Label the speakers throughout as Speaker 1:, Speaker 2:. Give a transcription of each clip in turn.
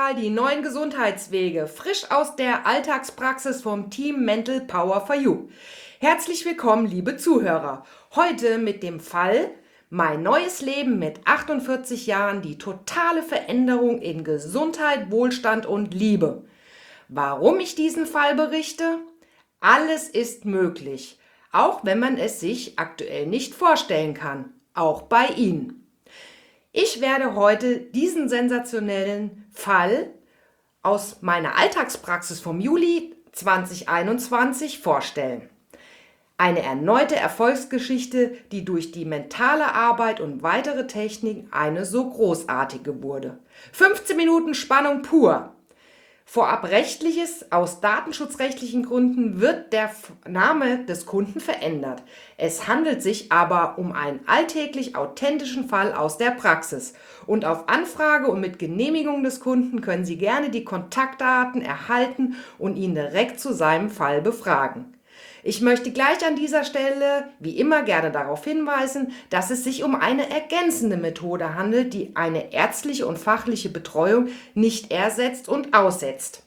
Speaker 1: mal die neuen Gesundheitswege, frisch aus der Alltagspraxis vom Team Mental Power for You. Herzlich willkommen, liebe Zuhörer. Heute mit dem Fall Mein neues Leben mit 48 Jahren, die totale Veränderung in Gesundheit, Wohlstand und Liebe. Warum ich diesen Fall berichte? Alles ist möglich, auch wenn man es sich aktuell nicht vorstellen kann, auch bei Ihnen. Ich werde heute diesen sensationellen Fall aus meiner Alltagspraxis vom Juli 2021 vorstellen. Eine erneute Erfolgsgeschichte, die durch die mentale Arbeit und weitere Techniken eine so großartige wurde. 15 Minuten Spannung pur. Vorab Rechtliches: Aus datenschutzrechtlichen Gründen wird der Name des Kunden verändert. Es handelt sich aber um einen alltäglich authentischen Fall aus der Praxis. Und auf Anfrage und mit Genehmigung des Kunden können Sie gerne die Kontaktdaten erhalten und ihn direkt zu seinem Fall befragen. Ich möchte gleich an dieser Stelle, wie immer, gerne darauf hinweisen, dass es sich um eine ergänzende Methode handelt, die eine ärztliche und fachliche Betreuung nicht ersetzt und aussetzt.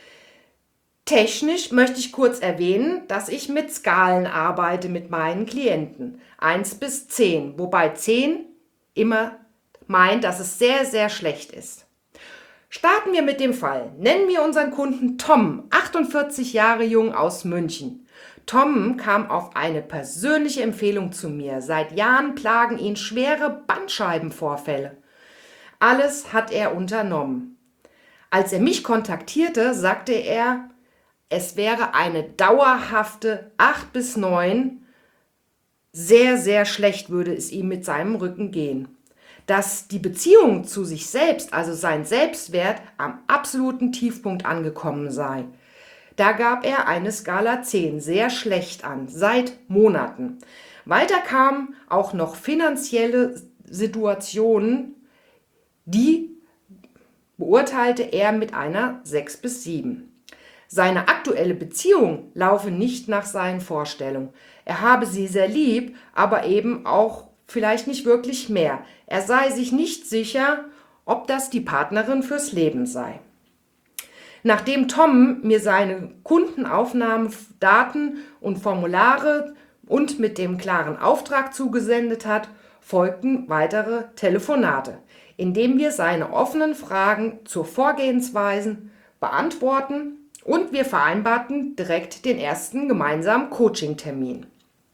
Speaker 1: Technisch möchte ich kurz erwähnen, dass ich mit Skalen arbeite mit meinen Klienten. 1 bis 10, wobei 10 immer meint, dass es sehr, sehr schlecht ist. Starten wir mit dem Fall. Nennen wir unseren Kunden Tom, 48 Jahre jung, aus München. Tom kam auf eine persönliche Empfehlung zu mir. Seit Jahren plagen ihn schwere Bandscheibenvorfälle. Alles hat er unternommen. Als er mich kontaktierte, sagte er, es wäre eine dauerhafte 8 bis 9. Sehr, sehr schlecht würde es ihm mit seinem Rücken gehen. Dass die Beziehung zu sich selbst, also sein Selbstwert, am absoluten Tiefpunkt angekommen sei. Da gab er eine Skala 10, sehr schlecht an, seit Monaten. Weiter kamen auch noch finanzielle Situationen, die beurteilte er mit einer 6 bis 7. Seine aktuelle Beziehung laufe nicht nach seinen Vorstellungen. Er habe sie sehr lieb, aber eben auch vielleicht nicht wirklich mehr. Er sei sich nicht sicher, ob das die Partnerin fürs Leben sei. Nachdem Tom mir seine Kundenaufnahmen, Daten und Formulare und mit dem klaren Auftrag zugesendet hat, folgten weitere Telefonate, in denen wir seine offenen Fragen zur Vorgehensweise beantworten und wir vereinbarten direkt den ersten gemeinsamen Coaching-Termin.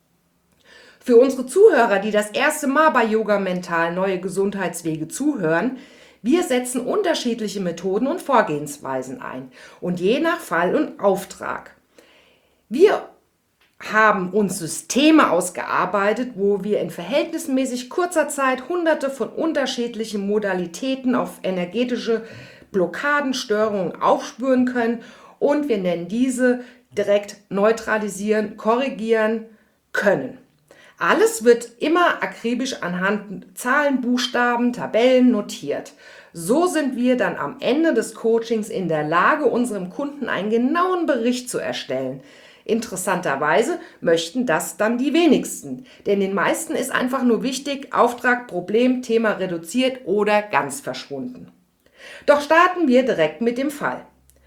Speaker 1: Für unsere Zuhörer, die das erste Mal bei Yoga Mental Neue Gesundheitswege zuhören, wir setzen unterschiedliche Methoden und Vorgehensweisen ein und je nach Fall und Auftrag. Wir haben uns Systeme ausgearbeitet, wo wir in verhältnismäßig kurzer Zeit hunderte von unterschiedlichen Modalitäten auf energetische Blockaden, Störungen aufspüren können und wir nennen diese direkt neutralisieren, korrigieren können. Alles wird immer akribisch anhand Zahlen, Buchstaben, Tabellen notiert. So sind wir dann am Ende des Coachings in der Lage, unserem Kunden einen genauen Bericht zu erstellen. Interessanterweise möchten das dann die wenigsten, denn den meisten ist einfach nur wichtig, Auftrag, Problem, Thema reduziert oder ganz verschwunden. Doch starten wir direkt mit dem Fall.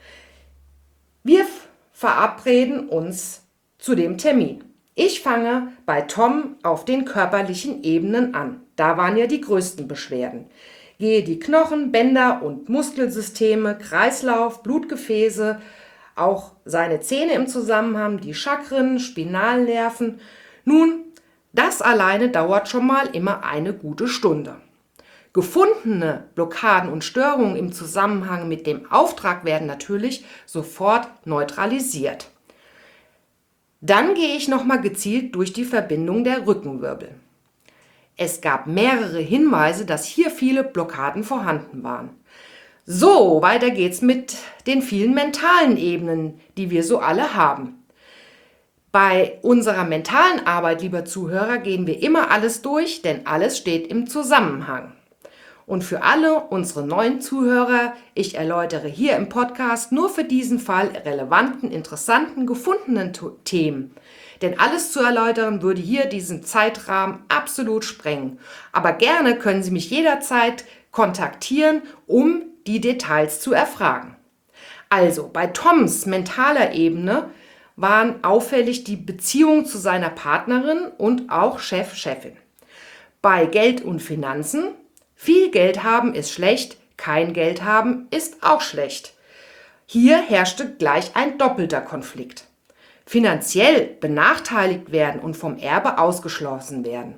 Speaker 1: Wir verabreden uns zu dem Termin. Ich fange bei Tom auf den körperlichen Ebenen an. Da waren ja die größten Beschwerden. Gehe die Knochen, Bänder und Muskelsysteme, Kreislauf, Blutgefäße, auch seine Zähne im Zusammenhang, die Chakren, Spinalnerven. Nun, das alleine dauert schon mal immer eine gute Stunde. Gefundene Blockaden und Störungen im Zusammenhang mit dem Auftrag werden natürlich sofort neutralisiert. Dann gehe ich nochmal gezielt durch die Verbindung der Rückenwirbel. Es gab mehrere Hinweise, dass hier viele Blockaden vorhanden waren. So, weiter geht's mit den vielen mentalen Ebenen, die wir so alle haben. Bei unserer mentalen Arbeit, lieber Zuhörer, gehen wir immer alles durch, denn alles steht im Zusammenhang. Und für alle unsere neuen Zuhörer, ich erläutere hier im Podcast nur für diesen Fall relevanten, interessanten, gefundenen Themen. Denn alles zu erläutern würde hier diesen Zeitrahmen absolut sprengen. Aber gerne können Sie mich jederzeit kontaktieren, um die Details zu erfragen. Also bei Toms mentaler Ebene waren auffällig die Beziehung zu seiner Partnerin und auch Chef-Chefin. Bei Geld und Finanzen: viel Geld haben ist schlecht, kein Geld haben ist auch schlecht. Hier herrschte gleich ein doppelter Konflikt. Finanziell benachteiligt werden und vom Erbe ausgeschlossen werden.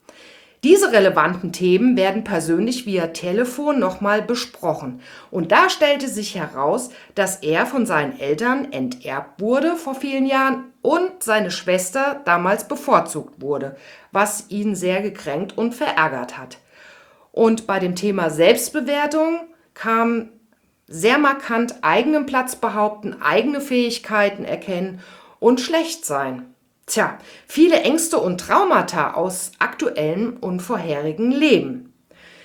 Speaker 1: Diese relevanten Themen werden persönlich via Telefon nochmal besprochen. Und da stellte sich heraus, dass er von seinen Eltern enterbt wurde vor vielen Jahren und seine Schwester damals bevorzugt wurde, was ihn sehr gekränkt und verärgert hat. Und bei dem Thema Selbstbewertung kam sehr markant eigenen Platz behaupten, eigene Fähigkeiten erkennen und schlecht sein. Tja, viele Ängste und Traumata aus aktuellem und vorherigen Leben.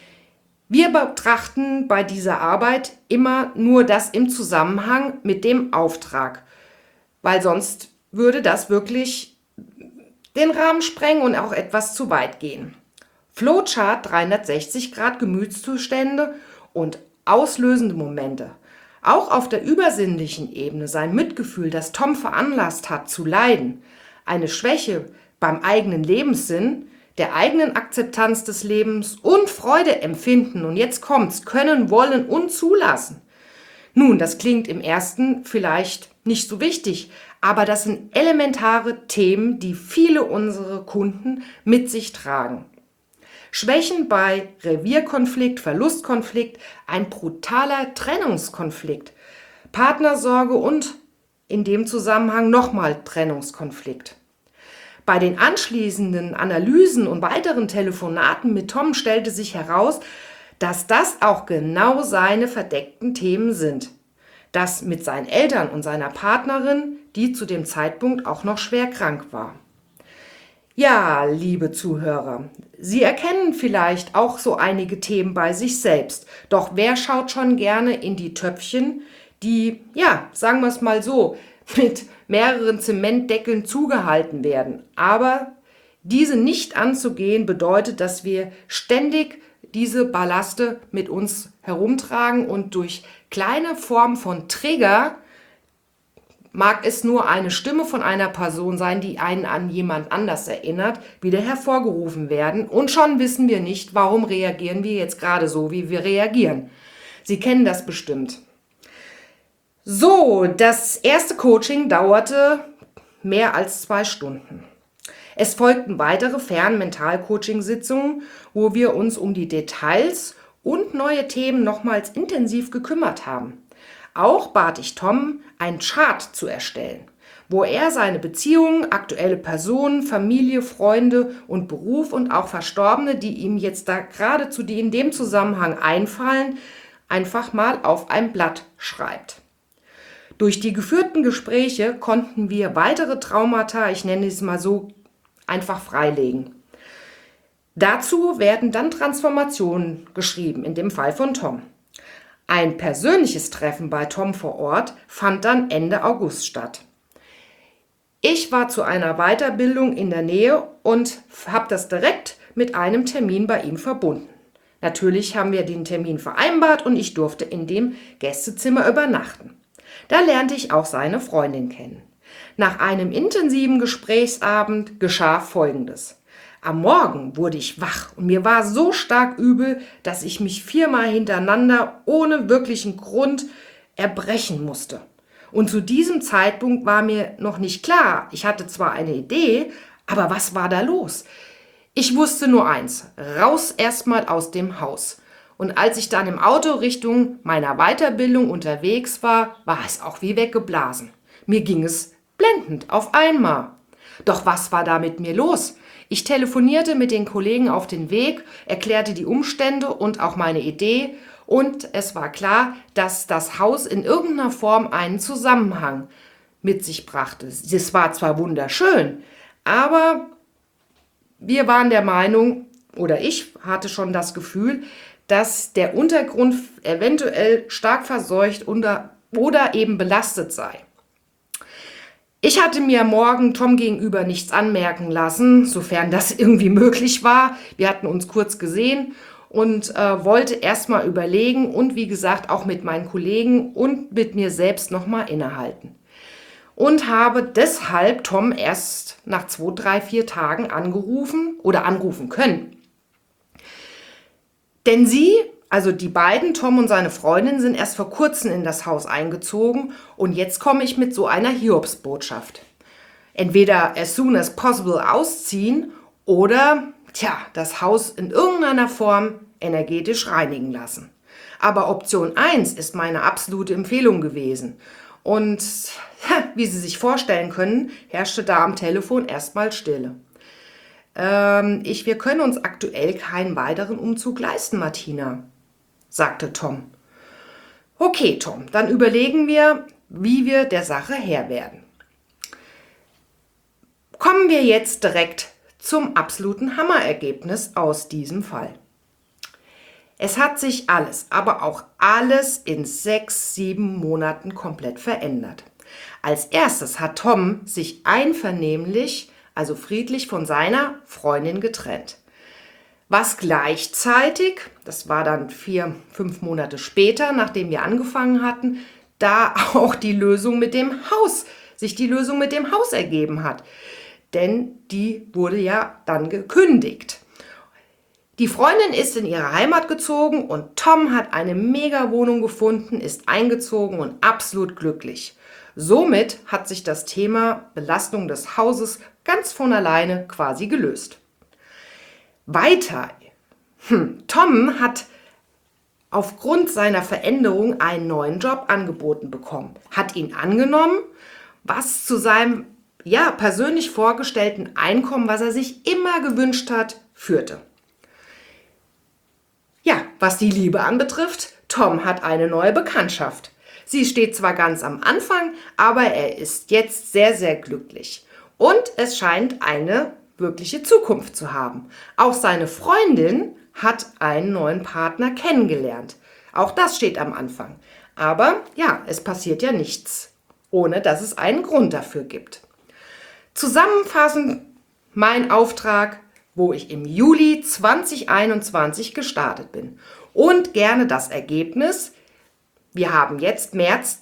Speaker 1: Wir betrachten bei dieser Arbeit immer nur das im Zusammenhang mit dem Auftrag, weil sonst würde das wirklich den Rahmen sprengen und auch etwas zu weit gehen. Flowchart 360 Grad Gemütszustände und auslösende Momente. Auch auf der übersinnlichen Ebene sein Mitgefühl, das Tom veranlasst hat zu leiden, eine Schwäche beim eigenen Lebenssinn, der eigenen Akzeptanz des Lebens und Freude empfinden und jetzt kommt's, können, wollen und zulassen. Nun, das klingt im ersten vielleicht nicht so wichtig, aber das sind elementare Themen, die viele unserer Kunden mit sich tragen. Schwächen bei Revierkonflikt, Verlustkonflikt, ein brutaler Trennungskonflikt, Partnersorge und in dem Zusammenhang nochmal Trennungskonflikt. Bei den anschließenden Analysen und weiteren Telefonaten mit Tom stellte sich heraus, dass das auch genau seine verdeckten Themen sind. Das mit seinen Eltern und seiner Partnerin, die zu dem Zeitpunkt auch noch schwer krank war. Ja, liebe Zuhörer, Sie erkennen vielleicht auch so einige Themen bei sich selbst. Doch wer schaut schon gerne in die Töpfchen, die, ja, sagen wir es mal so, mit mehreren Zementdeckeln zugehalten werden. Aber diese nicht anzugehen bedeutet, dass wir ständig diese Ballaste mit uns herumtragen und durch kleine Formen von Trigger, mag es nur eine Stimme von einer Person sein, die einen an jemand anders erinnert, wieder hervorgerufen werden. Und schon wissen wir nicht, warum reagieren wir jetzt gerade so, wie wir reagieren. Sie kennen das bestimmt. So, das erste Coaching dauerte mehr als 2 Stunden. Es folgten weitere Fern-Mental-Coaching-Sitzungen, wo wir uns um die Details und neue Themen nochmals intensiv gekümmert haben. Auch bat ich Tom, einen Chart zu erstellen, wo er seine Beziehungen, aktuelle Personen, Familie, Freunde und Beruf und auch Verstorbene, die ihm jetzt da geradezu die in dem Zusammenhang einfallen, einfach mal auf ein Blatt schreibt. Durch die geführten Gespräche konnten wir weitere Traumata, ich nenne es mal so, einfach freilegen. Dazu werden dann Transformationen geschrieben, in dem Fall von Tom. Ein persönliches Treffen bei Tom vor Ort fand dann Ende August statt. Ich war zu einer Weiterbildung in der Nähe und habe das direkt mit einem Termin bei ihm verbunden. Natürlich haben wir den Termin vereinbart und ich durfte in dem Gästezimmer übernachten. Da lernte ich auch seine Freundin kennen. Nach einem intensiven Gesprächsabend geschah Folgendes. Am Morgen wurde ich wach und mir war so stark übel, dass ich mich 4-mal hintereinander ohne wirklichen Grund erbrechen musste. Und zu diesem Zeitpunkt war mir noch nicht klar, ich hatte zwar eine Idee, aber was war da los? Ich wusste nur eins, raus erstmal aus dem Haus. Und als ich dann im Auto Richtung meiner Weiterbildung unterwegs war, war es auch wie weggeblasen. Mir ging es blendend auf einmal. Doch was war da mit mir los? Ich telefonierte mit den Kollegen auf den Weg, erklärte die Umstände und auch meine Idee und es war klar, dass das Haus in irgendeiner Form einen Zusammenhang mit sich brachte. Es war zwar wunderschön, aber wir waren der Meinung, oder ich hatte schon das Gefühl, dass der Untergrund eventuell stark verseucht oder eben belastet sei. Ich hatte mir am Morgen Tom gegenüber nichts anmerken lassen, sofern das irgendwie möglich war. Wir hatten uns kurz gesehen und wollte erstmal überlegen und wie gesagt auch mit meinen Kollegen und mit mir selbst nochmal innehalten. Und habe deshalb Tom erst nach 2, 3, 4 Tagen angerufen oder anrufen können. Denn also die beiden, Tom und seine Freundin, sind erst vor kurzem in das Haus eingezogen und jetzt komme ich mit so einer Hiobsbotschaft. Entweder as soon as possible ausziehen oder, das Haus in irgendeiner Form energetisch reinigen lassen. Aber Option 1 ist meine absolute Empfehlung gewesen. Und wie Sie sich vorstellen können, herrschte da am Telefon erstmal Stille. Wir können uns aktuell keinen weiteren Umzug leisten, Martina, sagte Tom. Okay, Tom, dann überlegen wir, wie wir der Sache Herr werden. Kommen wir jetzt direkt zum absoluten Hammerergebnis aus diesem Fall. Es hat sich alles, aber auch alles in 6, 7 Monaten komplett verändert. Als erstes hat Tom sich einvernehmlich, also friedlich von seiner Freundin getrennt. Was gleichzeitig, das war dann 4, 5 Monate später, nachdem wir angefangen hatten, da auch sich die Lösung mit dem Haus ergeben hat. Denn die wurde ja dann gekündigt. Die Freundin ist in ihre Heimat gezogen und Tom hat eine Mega-Wohnung gefunden, ist eingezogen und absolut glücklich. Somit hat sich das Thema Belastung des Hauses ganz von alleine quasi gelöst. Weiter. Tom hat aufgrund seiner Veränderung einen neuen Job angeboten bekommen, hat ihn angenommen, was zu seinem persönlich vorgestellten Einkommen, was er sich immer gewünscht hat, führte. Ja, was die Liebe anbetrifft, Tom hat eine neue Bekanntschaft. Sie steht zwar ganz am Anfang, aber er ist jetzt sehr, sehr glücklich. Und es scheint eine wirkliche Zukunft zu haben. Auch seine Freundin hat einen neuen Partner kennengelernt. Auch das steht am Anfang. Aber es passiert ja nichts, ohne dass es einen Grund dafür gibt. Zusammenfassend mein Auftrag, wo ich im Juli 2021 gestartet bin. Und gerne das Ergebnis. Wir haben jetzt März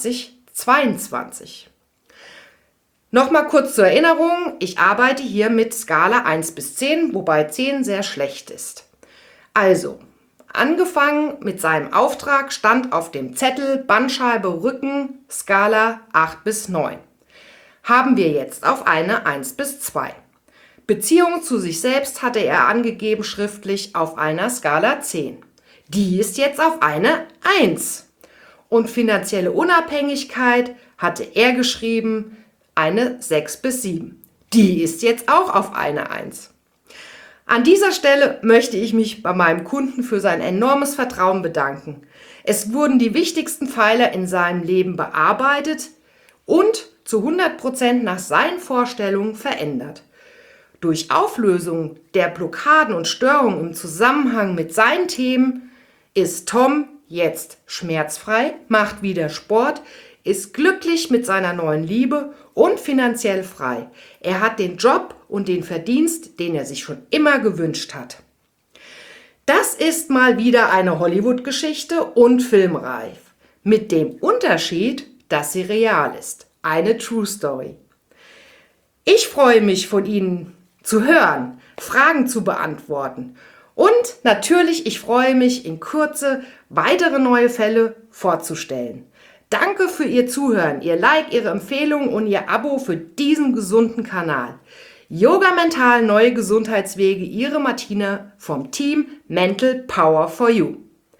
Speaker 1: 2022. Nochmal kurz zur Erinnerung, ich arbeite hier mit Skala 1 bis 10, wobei 10 sehr schlecht ist. Also, angefangen mit seinem Auftrag stand auf dem Zettel Bandscheibe Rücken Skala 8 bis 9. Haben wir jetzt auf eine 1 bis 2. Beziehung zu sich selbst hatte er angegeben schriftlich auf einer Skala 10. Die ist jetzt auf eine 1. Und finanzielle Unabhängigkeit hatte er geschrieben eine 6 bis 7. Die ist jetzt auch auf eine 1. An dieser Stelle möchte ich mich bei meinem Kunden für sein enormes Vertrauen bedanken. Es wurden die wichtigsten Pfeiler in seinem Leben bearbeitet und zu 100% nach seinen Vorstellungen verändert. Durch Auflösung der Blockaden und Störungen im Zusammenhang mit seinen Themen ist Tom jetzt schmerzfrei, macht wieder Sport, ist glücklich mit seiner neuen Liebe und finanziell frei. Er hat den Job und den Verdienst, den er sich schon immer gewünscht hat. Das ist mal wieder eine Hollywood-Geschichte und filmreif. Mit dem Unterschied, dass sie real ist. Eine True Story. Ich freue mich, von Ihnen zu hören, Fragen zu beantworten. Und natürlich, ich freue mich, in Kürze weitere neue Fälle vorzustellen. Danke für Ihr Zuhören, Ihr Like, Ihre Empfehlung und Ihr Abo für diesen gesunden Kanal. Yoga Mental, neue Gesundheitswege, Ihre Martina vom Team Mental Power for You.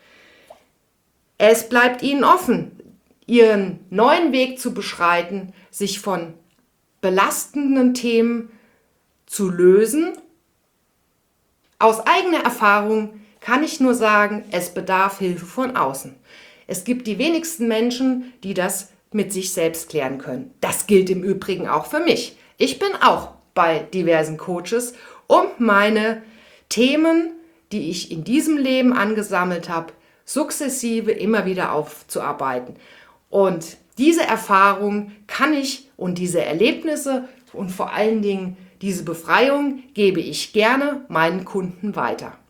Speaker 1: Es bleibt Ihnen offen, Ihren neuen Weg zu beschreiten, sich von belastenden Themen zu lösen. Aus eigener Erfahrung kann ich nur sagen, es bedarf Hilfe von außen. Es gibt die wenigsten Menschen, die das mit sich selbst klären können. Das gilt im Übrigen auch für mich. Ich bin auch bei diversen Coaches, um meine Themen, die ich in diesem Leben angesammelt habe, sukzessive immer wieder aufzuarbeiten. Und diese Erfahrung kann ich und diese Erlebnisse und vor allen Dingen diese Befreiung gebe ich gerne meinen Kunden weiter.